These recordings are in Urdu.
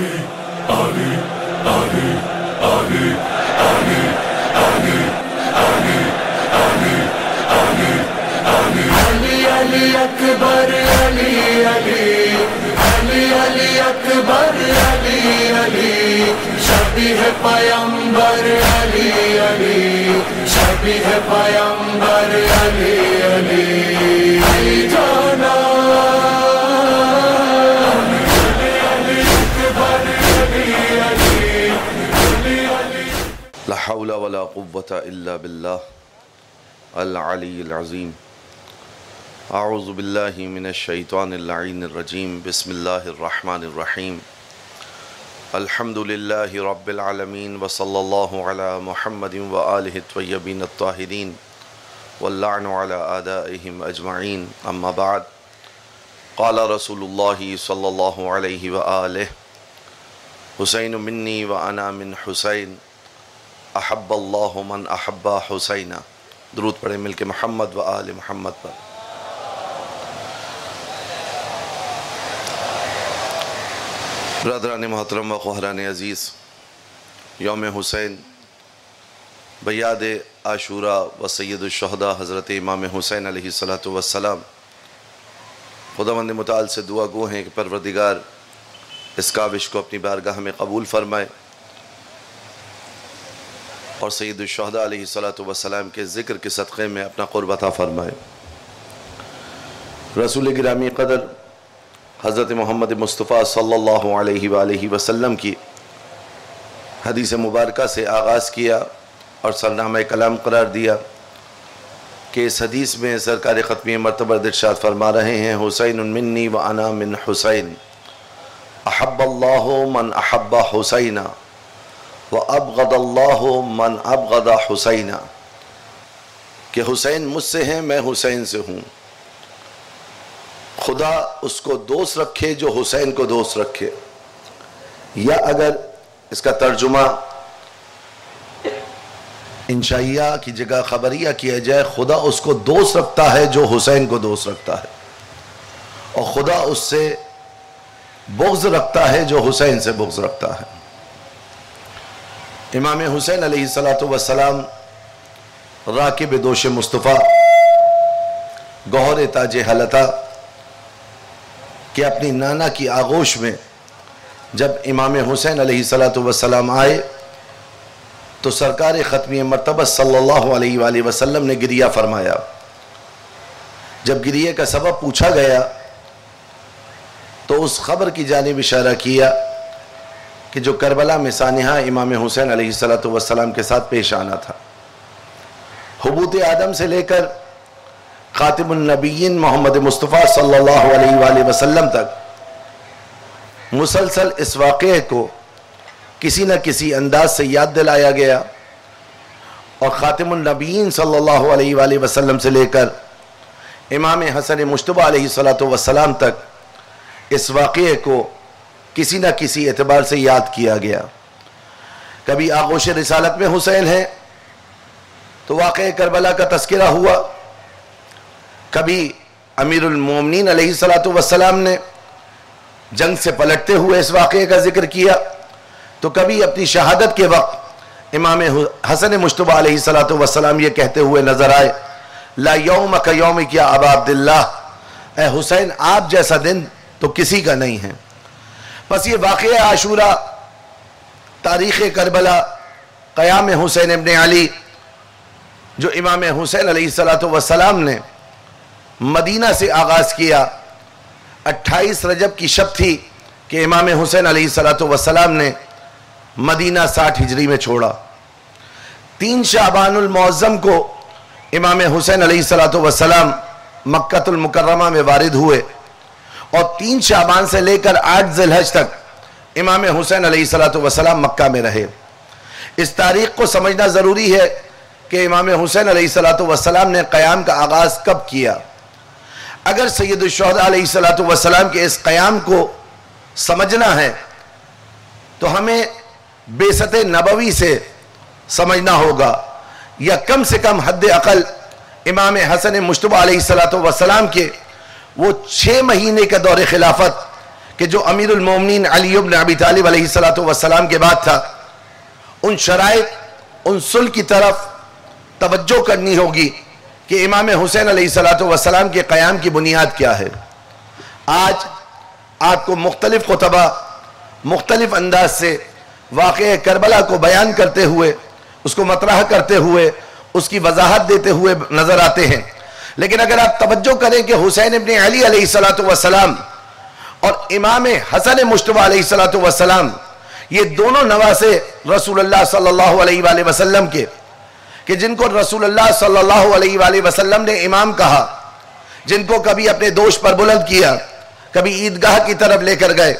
علی اکبر علی علی علی علی اکبر علی علی شبیہ پیمبر علی علی شبیہ پیمبر علی علی علی جانا علی اکبر علی علی علی علی لا حول ولا قوة الا باللہ العلی العظیم اعوذ باللہ من الشیطان اللعین الرجیم بسم اللہ الرحمن الرحیم الحمد للہ رب العالمین وصلی اللہ علی محمد وآلہ الطیبین الطاہرین واللعن علی اعدائہم اجمعین اما بعد قال رسول اللہ صلی اللہ علیہ وآلہ حسین منی وانا من حسین احب اللہ من احب حسین. درود پڑھیں مل کے محمد و آل محمد پر. برادران محترم و خواہران عزیز، یوم حسین بیاد عاشوراء و سید الشہداء حضرت امام حسین علیہ السلام، خداوند متعال سے دعا گو ہیں کہ پروردگار اس کاوش کو اپنی بارگاہ میں قبول فرمائے اور سید الشہداء علیہ السلام کے ذکر کے صدقے میں اپنا قرب عطا فرمائے. رسول گرامی قدر حضرت محمد مصطفیٰ صلی اللہ علیہ وآلہ وسلم کی حدیث مبارکہ سے آغاز کیا اور سرنامہ کلام قرار دیا کہ اس حدیث میں سرکار ختمی مرتبہ ارشاد فرما رہے ہیں حسین منی وانا من حسین احب اللہ من احب حسین وابغض اللہ من ابغض حسین، کہ حسین مجھ سے ہیں، میں حسین سے ہوں. خدا اس کو دوست رکھے جو حسین کو دوست رکھے، یا اگر اس کا ترجمہ انشائیہ کی جگہ خبریہ کیا جائے، خدا اس کو دوست رکھتا ہے جو حسین کو دوست رکھتا ہے، اور خدا اس سے بغض رکھتا ہے جو حسین سے بغض رکھتا ہے. امام حسین علیہ السلام راکب دوش مصطفیٰ گوہر تاج حلتا کہ اپنی نانا کی آغوش میں جب امام حسین علیہ السلام آئے تو سرکار ختمی مرتبہ صلی اللہ علیہ وآلہ وسلم نے گریہ فرمایا. جب گریہ کا سبب پوچھا گیا تو اس خبر کی جانب اشارہ کیا کہ جو کربلا میں سانحہ امام حسین علیہ السلام کے ساتھ پیش آنا تھا. حبوط آدم سے لے کر خاتم النبیین محمد مصطفیٰ صلی اللہ علیہ وآلہ وسلم تک مسلسل اس واقعے کو کسی نہ کسی انداز سے یاد دلایا گیا، اور خاتم النبیین صلی اللہ علیہ وآلہ وسلم سے لے کر امام حسن مجتبی علیہ السلام تک اس واقعے کو کسی نہ کسی اعتبار سے یاد کیا گیا. کبھی آغوش رسالت میں حسین ہے تو واقعہ کربلا کا تذکرہ ہوا، کبھی امیر المومنین علیہ السلام نے جنگ سے پلٹتے ہوئے اس واقعے کا ذکر کیا، تو کبھی اپنی شہادت کے وقت امام حسن مجتبی علیہ السلام یہ کہتے ہوئے نظر آئے لا یوم کا یوم کیا ابا عبداللہ، اے حسین آپ جیسا دن تو کسی کا نہیں ہے. بس یہ واقعہ عاشوراء، تاریخ کربلا، قیام حسین ابن علی جو امام حسین علیہ السلام نے مدینہ سے آغاز کیا. 28 رجب کی شب تھی کہ امام حسین علیہ السلام نے مدینہ 60 ہجری میں چھوڑا. 3 شعبان المعظم کو امام حسین علیہ السلام مکہ المکرمہ میں وارد ہوئے، اور 3 شعبان سے لے کر 8 ذی الحج تک امام حسین علیہ السلام مکہ میں رہے. اس تاریخ کو سمجھنا ضروری ہے کہ امام حسین علیہ السلام نے قیام کا آغاز کب کیا. اگر سید الشہداء علیہ السلام کے اس قیام کو سمجھنا ہے تو ہمیں بعثت نبوی سے سمجھنا ہوگا، یا کم سے کم حد اقل امام حسن مجتبی علیہ السلام کے وہ 6 مہینے کا دور خلافت کہ جو امیر المومنین علی بن ابی طالب علیہ السلام کے بعد تھا، ان شرائط، ان صلح کی طرف توجہ کرنی ہوگی کہ امام حسین علیہ السلام کے قیام کی بنیاد کیا ہے۔ آج آپ کو مختلف خطبہ مختلف انداز سے واقعہ کربلا کو بیان کرتے ہوئے، اس کو مطرح کرتے ہوئے، اس کی وضاحت دیتے ہوئے نظر آتے ہیں، لیکن اگر آپ توجہ کریں کہ حسین ابن علی علیہ السلام اور امام حسن مجتبی علیہ السلام یہ دونوں نواسے رسول اللہ صلی اللہ علیہ وآلہ وسلم کے، کہ جن کو رسول اللہ صلی اللہ علیہ وآلہ وسلم نے امام کہا، جن کو کبھی اپنے دوش پر بلند کیا، کبھی عیدگاہ کی طرف لے کر گئے۔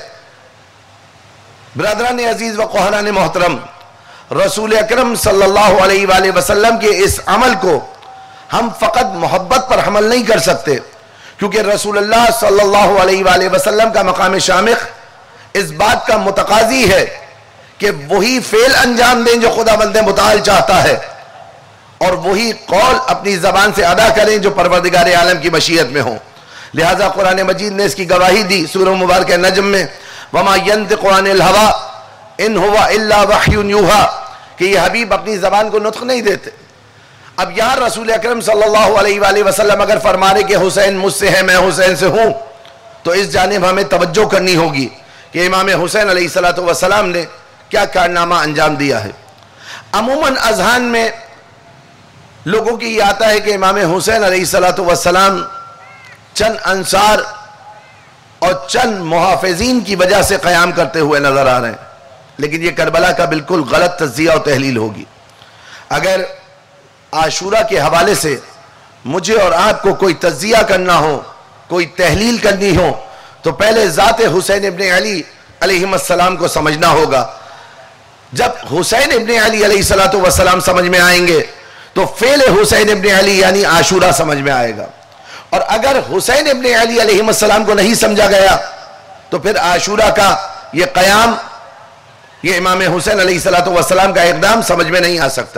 برادران عزیز و قہران محترم، رسول اکرم صلی اللہ علیہ وآلہ وسلم کے اس عمل کو ہم فقط محبت پر حمل نہیں کر سکتے، کیونکہ رسول اللہ صلی اللہ علیہ وآلہ وسلم کا مقام شامخ اس بات کا متقاضی ہے کہ وہی فعل انجام دیں جو خداوند متعال چاہتا ہے، اور وہی قول اپنی زبان سے ادا کریں جو پروردگار عالم کی مشیت میں ہوں۔ لہذا قرآن مجید نے اس کی گواہی دی سورہ مبارکہ نجم میں، وَمَا يَنْطِقُ عَنِ الْهَوَىٰ إِنْ هُوَ إِلَّا وَحْيٌ يُوحَىٰ، کہ یہ حبیب اپنی زبان کو نطق نہیں دیتے۔ اب یہاں رسول اکرم صلی اللہ علیہ وآلہ وسلم اگر فرمانے کہ حسین مجھ سے ہے، میں حسین سے ہوں، تو اس جانب ہمیں توجہ کرنی ہوگی کہ امام حسین علیہ السلام نے کیا کارنامہ انجام دیا ہے۔ عموماً اذہان میں لوگوں کی یہ آتا ہے کہ امام حسین علیہ السلام چند انصار اور چند محافظین کی وجہ سے قیام کرتے ہوئے نظر آ رہے ہیں، لیکن یہ کربلا کا بالکل غلط تجزیہ اور تحلیل ہوگی۔ اگر عاشورہ کے حوالے سے مجھے اور آپ کو کوئی تجزیہ کرنا ہو، کوئی تحلیل کرنی ہو، تو پہلے ذات حسین ابن علی علیہ السلام کو سمجھنا ہوگا۔ جب حسین ابن علی علیہ السلام سمجھ میں آئیں گے تو فعل حسین ابن علی یعنی عاشورہ سمجھ میں آئے گا، اور اگر حسین ابن علی علیہ السلام کو نہیں سمجھا گیا تو پھر عاشورہ کا یہ قیام، یہ امام حسین علیہ السلام کا اقدام سمجھ میں نہیں آ سکتا۔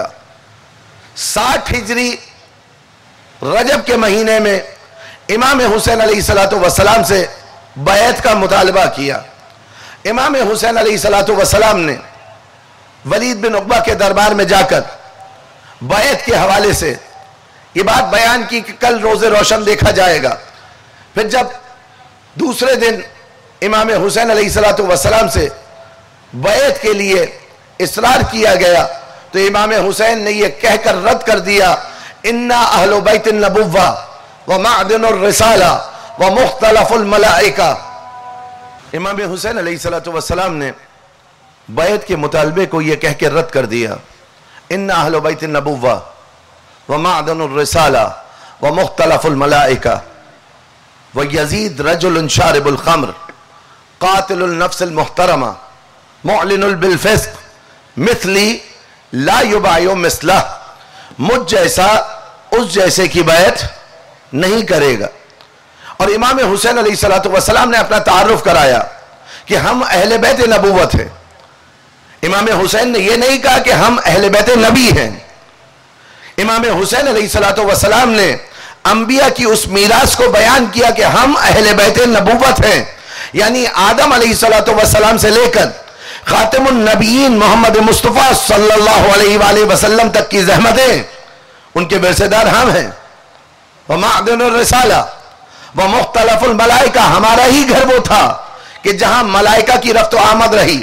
60 ہجری رجب کے مہینے میں امام حسین علیہ السلام سے بیعت کا مطالبہ کیا۔ امام حسین علیہ السلام نے ولید بن عقبہ کے دربار میں جا کر بیعت کے حوالے سے یہ بات بیان کی کہ کل روز روشن دیکھا جائے گا۔ پھر جب دوسرے دن امام حسین علیہ السلام سے بیعت کے لیے اصرار کیا گیا تو امام حسین نے یہ کہہ کر رد کر دیا، اِنَّا أَهْلُ بَيْتِ النَّبُوَّةِ وَمَعْدِنُ الرِّسَالَةِ وَمُخْتَلَفُ الْمَلَائِكَةِ۔ امام حسین علیہ السلام نے بیعت کے مطالبے کو یہ کہہ کے رد کر دیا، اِنَّا أَهْلُ بَيْتِ النَّبُوَّةِ وَمَعْدِنُ الرِّسَالَةِ وَمُخْتَلَفُ الْمَلَائِكَةِ وَيَزِيدُ رَجُلٌ شَارِبُ الْخَمْرِ قَاتِلُ النَّفْسِ الْمُحْتَرَمَةِ مُعْلِنُ بِالْفِسْقِ مِثْلِي لا یبایع مثلہ، مجھ جیسا اس جیسے کی بیعت نہیں کرے گا۔ اور امام حسین علیہ السلام نے اپنا تعارف کرایا کہ ہم اہل بیت نبوت ہیں۔ امام حسین نے یہ نہیں کہا کہ ہم اہل بیت نبی ہیں۔ امام حسین علیہ السلام نے انبیاء کی اس میراث کو بیان کیا کہ ہم اہل بیت نبوت ہیں، یعنی آدم علیہ السلام سے لے کر خاتم النبیین محمد مصطفیٰ صلی اللہ علیہ وآلہ وسلم تک کی زحمتیں ان کے ورثہ دار ہم ہیں۔ وَمَعْدِنُ الرِّسَالَةِ وَمُخْتَلَفُ الْمَلَائِكَةِ، ہمارا ہی گھر وہ تھا کہ جہاں ملائکہ کی رفت و آمد رہی،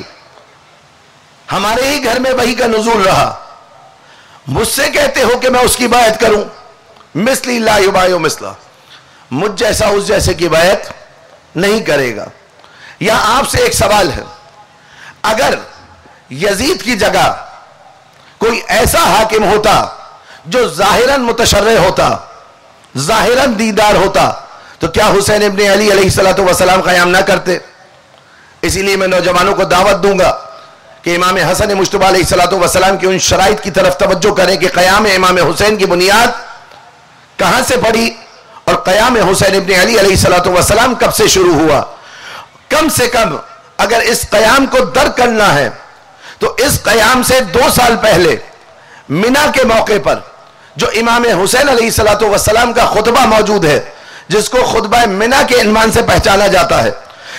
ہمارے ہی گھر میں وحی کا نزول رہا۔ مجھ سے کہتے ہو کہ میں اس کی بیعت کروں، مثلی لا یبایع مثلہ، مجھ جیسا اس جیسے کی بیعت نہیں کرے گا۔ یہاں آپ سے ایک سوال ہے، اگر یزید کی جگہ کوئی ایسا حاکم ہوتا جو ظاہراً متشرع ہوتا، ظاہراً دیندار ہوتا، تو کیا حسین ابن علی علیہ السلام قیام نہ کرتے؟ اسی لیے میں نوجوانوں کو دعوت دوں گا کہ امام حسن مجتبی علیہ السلام کی ان شرائط کی طرف توجہ کریں کہ قیام امام حسین کی بنیاد کہاں سے پڑی اور قیام حسین ابن علی علیہ السلام کب سے شروع ہوا۔ کم سے کم اگر اس قیام کو درک کرنا ہے تو اس قیام سے 2 سال پہلے منا کے موقع پر جو امام حسین علیہ السلام کا خطبہ موجود ہے، جس کو خطبہ منا کے عنوان سے پہچانا جاتا ہے،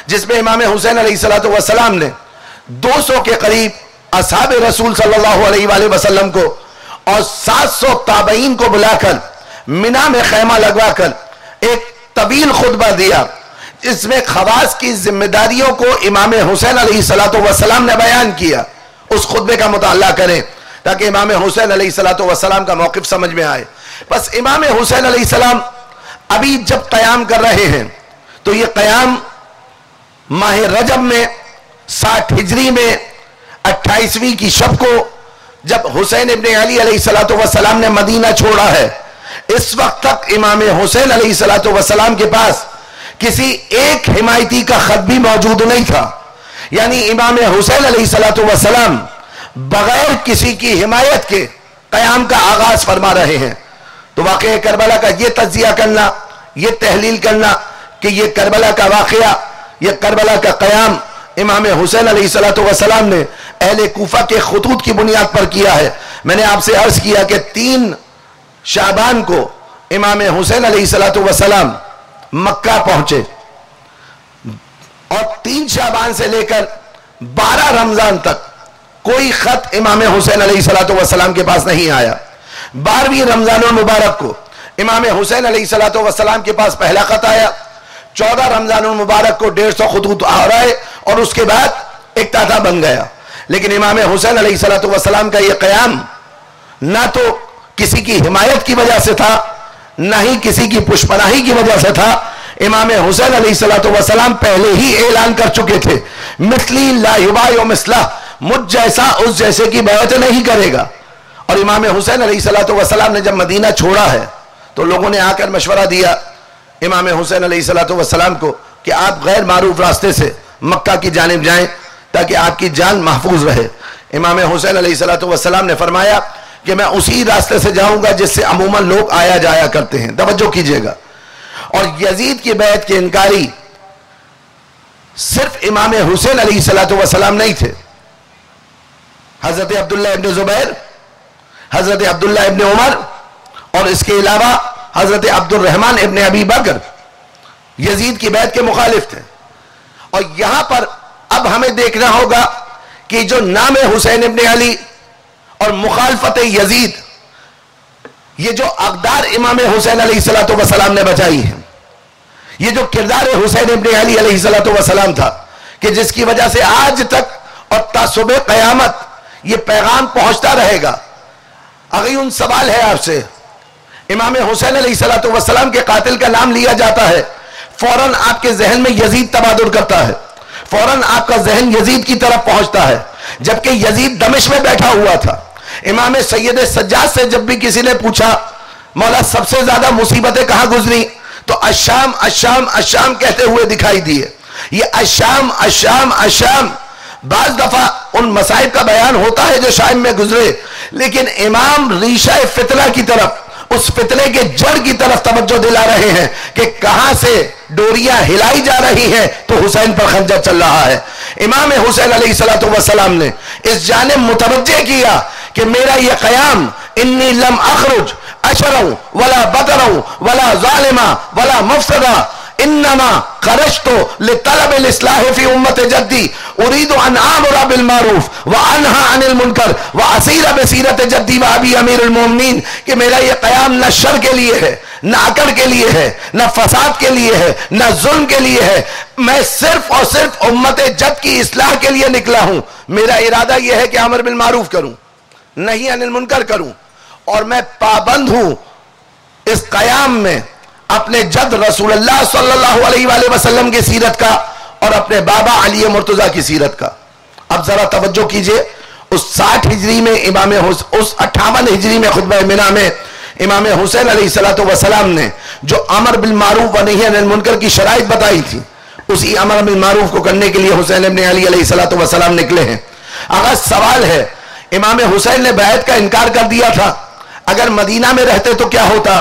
جس میں امام حسین علیہ السلام نے 200 کے قریب اصحاب رسول صلی اللہ علیہ وآلہ وسلم کو اور 700 تابعین کو بلا کر منا میں خیمہ لگوا کر ایک طویل خطبہ دیا، اس میں خواص کی ذمہ داریوں کو امام حسین علیہ السلام نے بیان کیا. اس خطبے کا مطالعہ کریں تاکہ امام حسین علیہ السلام کا موقف سمجھ میں آئے. بس امام حسین علیہ السلام ابھی جب قیام کر رہے ہیں تو یہ قیام ماہ رجب میں 60 ہجری میں 28ویں کی شب کو جب حسین ابن علی علیہ السلام نے مدینہ چھوڑا ہے، اس وقت تک امام حسین علیہ السلام کے پاس کسی ایک حمایتی کا خط بھی موجود نہیں تھا. یعنی امام حسین علیہ السلام بغیر کسی کی حمایت کے قیام کا آغاز فرما رہے ہیں. تو واقعہ کربلا کا یہ تجزیہ کرنا، یہ تحلیل کرنا کہ یہ کربلا کا واقعہ، یہ کربلا کا قیام امام حسین علیہ السلام نے اہل کوفہ کے خطوط کی بنیاد پر کیا ہے. میں نے آپ سے عرض کیا کہ 3 شعبان کو امام حسین علیہ السلام مکہ پہنچے اور 3 شعبان سے لے کر 12 رمضان تک کوئی خط امام حسین علیہ السلام کے پاس نہیں آیا. 12ویں رمضان المبارک کو امام حسین علیہ السلام کے پاس پہلا خط آیا. 14 رمضان المبارک کو 150 خطوط آ رہے اور اس کے بعد ایک تاتا بن گیا. لیکن امام حسین علیہ السلام کا یہ قیام نہ تو کسی کی حمایت کی وجہ سے تھا، نہ ہی کسی کی پشپناہی کی وجہ سے تھا. امام حسین علیہ السلام پہلے ہی اعلان کر چکے تھے، مثلی لا یبایع مثلہ، مجھ جیسا اس جیسے کی بیعت نہیں کرے گا. اور امام حسین علیہ السلام نے جب مدینہ چھوڑا ہے تو لوگوں نے آ کر مشورہ دیا امام حسین علیہ السلام کو کہ آپ غیر معروف راستے سے مکہ کی جانب جائیں تاکہ آپ کی جان محفوظ رہے. امام حسین علیہ السلام نے فرمایا کہ میں اسی راستے سے جاؤں گا جس سے عموماً لوگ آیا جایا کرتے ہیں. توجہ کیجئے گا. اور یزید کی بیعت کے انکاری صرف امام حسین علیہ السلام نہیں تھے. حضرت عبداللہ ابن زبیر، حضرت عبداللہ ابن عمر اور اس کے علاوہ حضرت عبد الرحمن ابن ابی بکر یزید کی بیعت کے مخالف تھے. اور یہاں پر اب ہمیں دیکھنا ہوگا کہ جو نام حسین ابن علی اور مخالفت یزید، یہ جو اقدار امام حسین علیہ السلام نے بچائی ہیں، یہ جو کردار حسین ابن علی علیہ السلام تھا کہ جس کی وجہ سے آج تک اور تا صبح قیامت یہ پیغام پہنچتا رہے گا. اغیون سوال ہے آپ سے، امام حسین علیہ السلام کے قاتل کا نام لیا جاتا ہے، فوراً آپ کے ذہن میں یزید تبادر کرتا ہے، فوراً آپ کا ذہن یزید کی طرف پہنچتا ہے، جبکہ یزید دمشق میں بیٹھا ہوا تھا. امام سید سجاد سے جب بھی کسی نے پوچھا مولا سب سے زیادہ مصیبتیں کہاں گزری تو الشام الشام الشام کہتے ہوئے دکھائی دیے. یہ الشام الشام الشام بعض دفعہ ان مصائب کا بیان ہوتا ہے جو شام میں گزرے، لیکن امام ریشہ فتنہ کی طرف، اس فتنے کے جڑ کی طرف توجہ دلا رہے ہیں کہ کہاں سے ڈوریاں ہلائی جا رہی ہیں تو حسین پر خنجر چل رہا ہے. امام حسین علیہ السلام نے اس جانب متوجہ کیا کہ میرا یہ قیام انی لم اخرج اشرا ولا بطرا ولا ظالما ولا مفسدا انما خرجت لطلب الاصلاح فی امت جدی اريد ان امر بالمعروف وانهى عن المنکر واسیر بسیرت جدی و ابی امیر المومنین، کہ میرا یہ قیام نہ شر کے لیے ہے، نہ اکڑ کے لیے ہے، نہ فساد کے لیے ہے، نہ ظلم کے لیے ہے. میں صرف اور صرف امت جد کی اصلاح کے لیے نکلا ہوں. میرا ارادہ یہ ہے کہ امر بالمعروف کروں، نہیں عن المنکر کروں. اور میں پابند ہوں اس قیام میں اپنے جد رسول اللہ صلی اللہ علیہ وآلہ وسلم کی سیرت کا اور اپنے بابا علی مرتضیٰ کی سیرت کا. اب ذرا توجہ کیجئے، اس 60 ہجری میں اس 58 ہجری میں خطبہ منا میں امام حسین علیہ السلام نے جو امر بالمعروف و نہی عن المنکر کی شرائط بتائی تھی، اسی امر بالمعروف کو کرنے کے لیے حسین ابن علی علیہ السلام نکلے ہیں. اگر سوال ہے امام حسین نے بیعت کا انکار کر دیا تھا، اگر مدینہ میں رہتے تو کیا ہوتا؟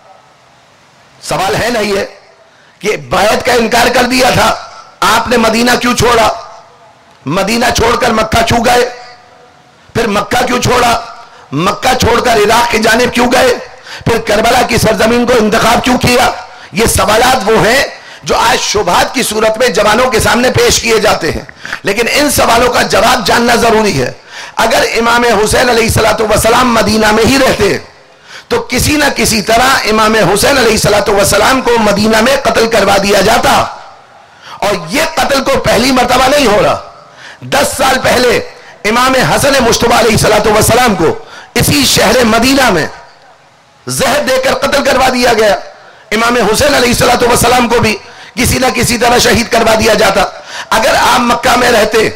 سوال ہے نا یہ کہ بیعت کا انکار کر دیا تھا، آپ نے مدینہ کیوں چھوڑا؟ مدینہ چھوڑ کر مکہ کیوں گئے؟ پھر مکہ کیوں چھوڑا؟ مکہ چھوڑ کر عراق کی جانب کیوں گئے؟ پھر کربلا کی سرزمین کو انتخاب کیوں کیا؟ یہ سوالات وہ ہیں جو آج شبہات کی صورت میں جوانوں کے سامنے پیش کیے جاتے ہیں، لیکن ان سوالوں کا جواب جاننا ضروری ہے۔ اگر امام حسین علیہ السلام مدینہ میں ہی رہتے تو کسی نہ کسی طرح امام حسین علیہ السلام کو مدینہ میں قتل کروا دیا جاتا، اور یہ قتل کو پہلی مرتبہ نہیں ہو رہا۔ 10 سال پہلے امام حسن مجتبی علیہ السلام کو اسی شہر مدینہ میں زہر دے کر قتل کروا دیا گیا۔ امام حسین علیہ السلام کو بھی کسی نہ کسی طرح شہید کروا دیا جاتا۔ اگر آپ مکہ میں رہتے،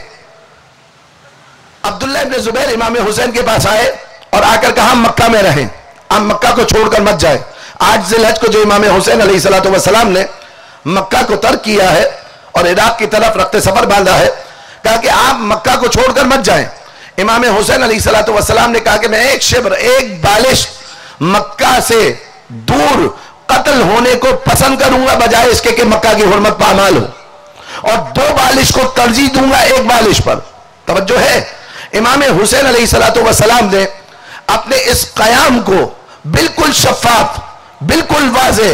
عبداللہ ابن زبیر امام حسین کے پاس آئے اور آ کر کہا مکہ میں رہیں، آپ مکہ کو چھوڑ کر مت جائے۔ 8 ذی الحج کو جو امام حسین علیہ السلام نے مکہ کو ترک کیا ہے اور عراق کی طرف رخت سفر باندھا ہے، کہا کہ آپ مکہ کو چھوڑ کر مت جائیں۔ امام حسین علیہ السلام نے کہا کہ میں ایک شبر، ایک بالش مکہ سے دور قتل ہونے کو پسند کروں گا بجائے اس کے کہ مکہ کی حرمت پامال ہو، اور 2 بالش کو ترجیح دوں گا 1 بالش پر۔ توجہ ہے، امام حسین علیہ السلام نے اپنے اس قیام کو بالکل شفاف، بالکل واضح،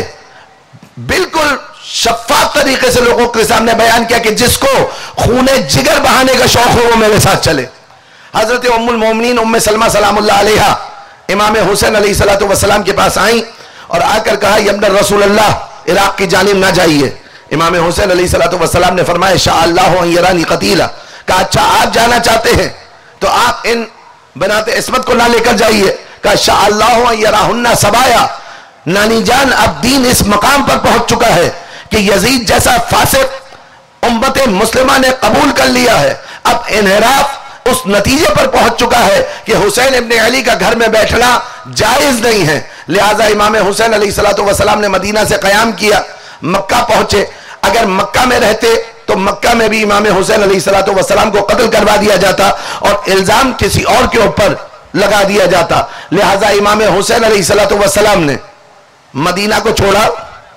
بالکل شفاف طریقے سے لوگوں کے سامنے بیان کیا کہ جس کو خون جگر بہانے کا شوق ہو وہ میرے ساتھ چلے۔ حضرت ام المومنین ام سلمہ سلام اللہ علیہا امام حسین علیہ السلام کے پاس آئیں اور آ کر کہا یا ابن رسول اللہ عراق کی جانب نہ جائیے۔ امام حسین علیہ السلام نے فرمایا شاء اللہ ان یرانی قتیلا، کہا اچھا آپ جانا چاہتے ہیں تو آپ ان بنات عصمت کو نہ لے کر جائیے۔ کہا شاء اللہ ان یراہن سبایا، نانی جان اب دین اس مقام پر پہنچ چکا ہے کہ یزید جیسا فاسق امت مسلمہ نے قبول کر لیا ہے، اب انحراف اس نتیجے پر پہنچ چکا ہے کہ حسین ابن علی کا گھر میں بیٹھنا جائز نہیں ہے۔ لہٰذا امام حسین علیہ السلام نے مدینہ سے قیام کیا، مکہ پہنچے۔ اگر مکہ میں رہتے تو مکہ میں بھی امام حسین علیہ السلام کو قتل کروا دیا جاتا اور الزام کسی اور کے اوپر لگا دیا جاتا۔ لہٰذا امام حسین علیہ السلام نے مدینہ کو چھوڑا،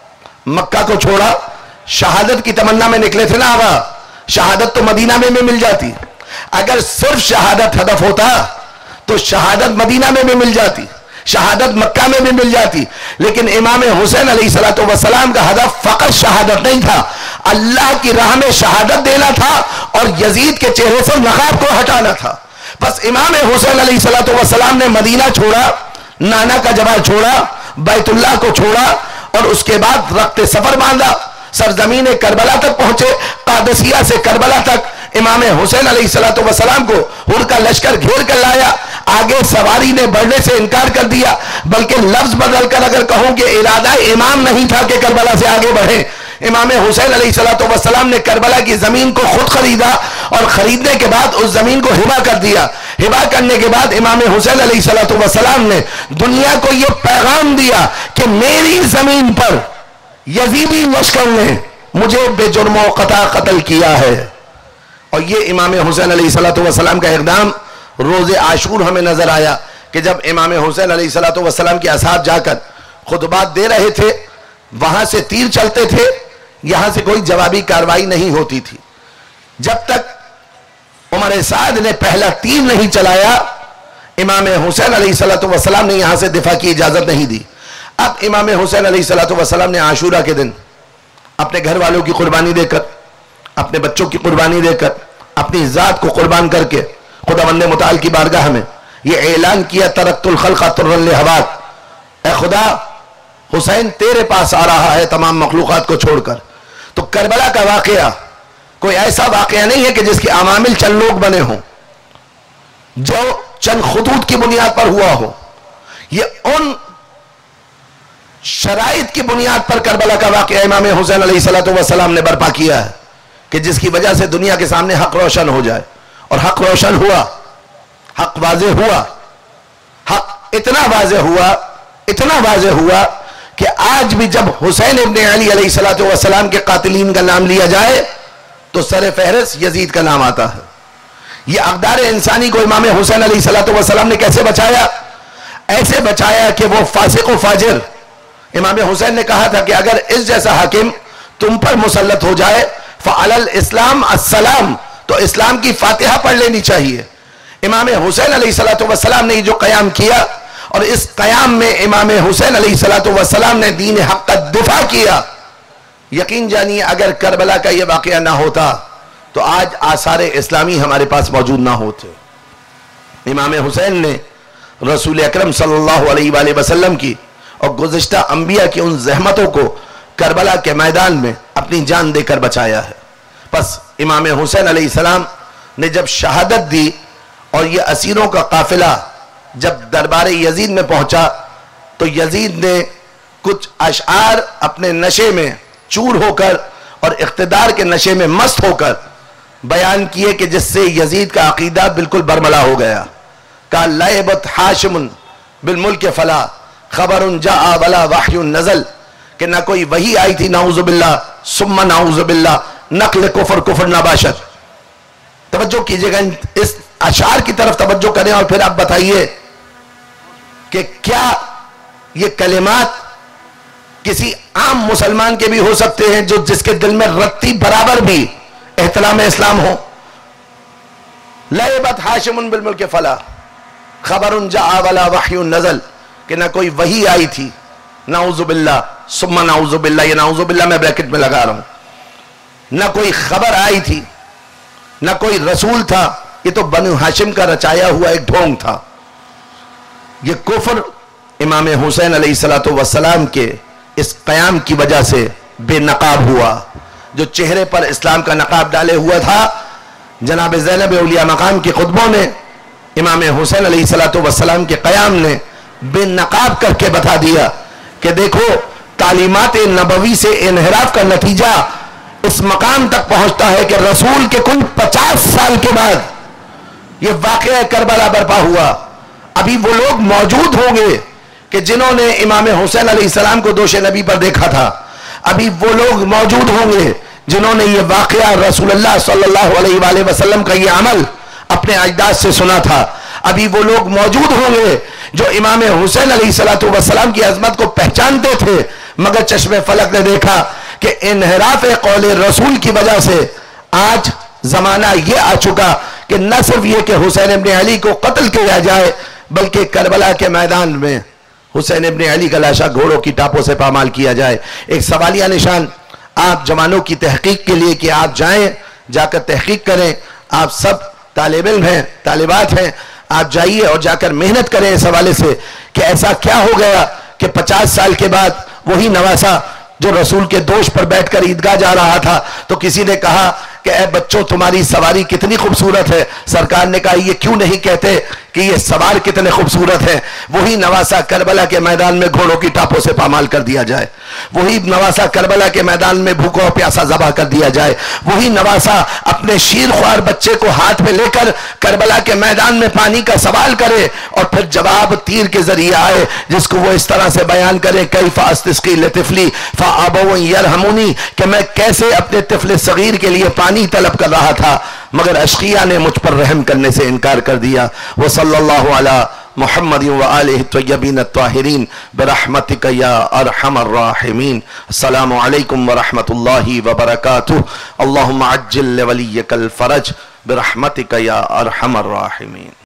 مکہ کو چھوڑا، شہادت کی تمنا میں نکلے تھے نا آبا، شہادت تو مدینہ میں بھی مل جاتی۔ اگر صرف شہادت ہدف ہوتا تو شہادت مدینہ میں بھی مل جاتی، شہادت مکہ میں بھی مل جاتی، لیکن امام حسین علیہ السلام کا ہدف فقط شہادت نہیں تھا، اللہ کی راہ میں شہادت دینا تھا اور یزید کے چہرے سے نقاب کو ہٹانا تھا۔ بس امام حسین علیہ السلام نے مدینہ چھوڑا، نانا کا جبال چھوڑا، بیت اللہ کو چھوڑا، اور اس کے بعد رخت سفر باندھا، سرزمین کربلا تک پہنچے۔ قادسیہ سے کربلا تک امام حسین علیہ السلام کو ہر کا لشکر گھیر کر لایا۔ آگے سواری نے بڑھنے سے انکار کر دیا، بلکہ لفظ بدل کر اگر کہوں کہ ارادہ امام نہیں تھا کہ کربلا سے آگے بڑھے۔ امام حسین علیہ السلام نے کربلا کی زمین کو خود خریدا اور خریدنے کے بعد اس زمین کو ہبا کر دیا۔ ہبا کرنے کے بعد امام حسین علیہ السلام نے دنیا کو یہ پیغام دیا کہ میری زمین پر یزیدی لشکر نے مجھے بے جرم و خطا قتل کیا ہے۔ اور یہ امام حسین علیہ السلام کا اقدام روز عاشور ہمیں نظر آیا کہ جب امام حسین علیہ السلام کے اصحاب جا کر خطبات دے رہے تھے، وہاں سے تیر چلتے تھے، یہاں سے کوئی جوابی کاروائی نہیں ہوتی تھی۔ جب تک عمر سعد نے پہلا تیر نہیں چلایا، امام حسین علیہ السلام نے یہاں سے دفاع کی اجازت نہیں دی۔ اب امام حسین علیہ السلام نے عاشورہ کے دن اپنے گھر والوں کی قربانی دے کر، اپنے بچوں کی قربانی دے کر، اپنی ذات کو قربان کر کے خداوند متعال کی بارگاہ میں یہ اعلان کیا ترکت الخلق طرا لہواک، اے خدا حسین تیرے پاس آ رہا ہے تمام مخلوقات کو چھوڑ کر۔ تو کربلا کا واقعہ کوئی ایسا واقعہ نہیں ہے کہ جس کے عوامل چند لوگ بنے ہوں، جو چند خطوط کی بنیاد پر ہوا ہو، یہ ان شرائط کی بنیاد پر کربلا کا واقعہ امام حسین علیہ السلام نے برپا کیا ہے کہ جس کی وجہ سے دنیا کے سامنے حق روشن ہو جائے، اور حق روشن ہوا، حق واضح ہوا، حق اتنا واضح ہوا، اتنا واضح ہوا کہ آج بھی جب حسین ابن علی علیہ السلام کے قاتلین کا نام لیا جائے تو سر فہرست یزید کا نام آتا ہے۔ یہ اقدار انسانی کو امام حسین علیہ السلام نے کیسے بچایا؟ ایسے بچایا کہ وہ فاسق و فاجر، امام حسین نے کہا تھا کہ اگر اس جیسا حاکم تم پر مسلط ہو جائے فعلی الاسلام السلام، تو اسلام کی فاتحہ پڑھ لینی چاہیے۔ امام حسین علیہ السلام نے جو قیام کیا، اور اس قیام میں امام حسین علیہ السلام نے دین حق کا دفاع کیا، یقین جانیے اگر کربلا کا یہ واقعہ نہ ہوتا تو آج آثار اسلامی ہمارے پاس موجود نہ ہوتے. امام حسین نے رسول اکرم صلی اللہ علیہ وآلہ وسلم کی اور گزشتہ انبیاء کی ان زحمتوں کو کربلا کے میدان میں اپنی جان دے کر بچایا ہے. پس امام حسین علیہ السلام نے جب شہادت دی اور یہ اسیروں کا قافلہ جب دربار یزید میں پہنچا تو یزید نے کچھ اشعار اپنے نشے میں چور ہو کر اور اقتدار کے نشے میں مست ہو کر بیان کیے کہ جس سے یزید کا عقیدہ بالکل برملا ہو گیا. کہا لعبت حاشم بالملک فلا خبر جاء ولا وحی نزل، کہ نہ کوئی وحی آئی تھی نعوذ باللہ ثم نعوذ باللہ، نقل کفر کفر نباشر. توجہ کیجئے گا اس اشعار کی طرف توجہ کریں اور پھر آپ بتائیے کہ کیا یہ کلمات کسی عام مسلمان کے بھی ہو سکتے ہیں جو جس کے دل میں رتی برابر بھی احترام اسلام ہو. لعبت حاشم بالملک فلا خبر جاء ولا وحی نزل، کہ نہ کوئی وحی آئی تھی نعوذ باللہ ثم نعوذ باللہ، یہ نعوذ باللہ میں بریکٹ میں لگا رہا ہوں، نہ کوئی خبر آئی تھی نہ کوئی رسول تھا، یہ تو بنو ہاشم کا رچایا ہوا ایک ڈھونگ تھا. یہ کفر امام حسین علیہ السلام کے اس قیام کی وجہ سے بے نقاب ہوا. جو چہرے پر اسلام کا نقاب ڈالے ہوا تھا، جناب زینب اولیاء مقام کے خطبوں میں امام حسین علیہ السلام کے قیام نے بے نقاب کر کے بتا دیا کہ دیکھو تعلیمات نبوی سے انحراف کا نتیجہ اس مقام تک پہنچتا ہے کہ رسول کے کل 50 سال کے بعد یہ واقعہ کربلا برپا ہوا. ابھی وہ لوگ موجود ہوں گے کہ جنہوں نے امام حسین علیہ السلام کو دوش نبی پر دیکھا تھا. ابھی وہ لوگ موجود ہوں گے جنہوں نے یہ واقعہ رسول اللہ صلی اللہ علیہ وآلہ وسلم کا یہ عمل اپنے اجداد سے سنا تھا. ابھی وہ لوگ موجود ہوں گے جو امام حسین علیہ السلام کی عظمت کو پہچانتے تھے، مگر چشم فلک نے دیکھا کہ انحراف قول رسول کی وجہ سے آج زمانہ یہ آ چکا کہ نہ صرف یہ کہ حسین ابن علی کو قتل کیا جائے بلکہ کربلا کے میدان میں حسین ابن علی کا لاشا گھوڑوں کی ٹاپوں سے پامال کیا جائے. ایک سوالیہ نشان آپ جوانوں کی تحقیق کے لیے کہ آپ جائیں، جا کر تحقیق کریں. آپ سب طالب علم ہیں، طالبات ہیں، آپ جائیے اور جا کر محنت کریں اس حوالے سے کہ ایسا کیا ہو گیا کہ 50 سال کے بعد وہی نواسا جو رسول کے دوش پر بیٹھ کر عیدگاہ جا رہا تھا تو کسی نے کہا کہ اے بچوں تمہاری سواری کتنی خوبصورت ہے. سرکار نے کہا یہ کیوں نہیں کہتے کہ یہ سوار کتنے خوبصورت ہیں. وہی نواسا کربلا کے میدان میں گھوڑوں کی ٹاپوں سے پامال کر دیا جائے. وہی نواسا کربلا کے میدان میں بھوکا اور پیاسا ذبح کر دیا جائے. وہی نواسا اپنے شیر خوار بچے کو ہاتھ میں لے کر کربلا کے میدان میں پانی کا سوال کرے اور پھر جواب تیر کے ذریعے آئے جس کو وہ اس طرح سے بیان کرے کیف استسقی لطفلی فابوا یرحمونی، کہ میں کیسے اپنے طفل صغیر کے لیے پانی طلب کر رہا تھا مگر اشقیاء نے مجھ پر رحم کرنے سے انکار کر دیا. وصلی اللہ علی محمد وآلہ الطیبین الطاہرین برحمتک یا ارحم الراحمین. السلام علیکم ورحمت اللہ وبرکاتہ. اللہم عجل لولیک الفرج برحمتک یا ارحم الراحمین.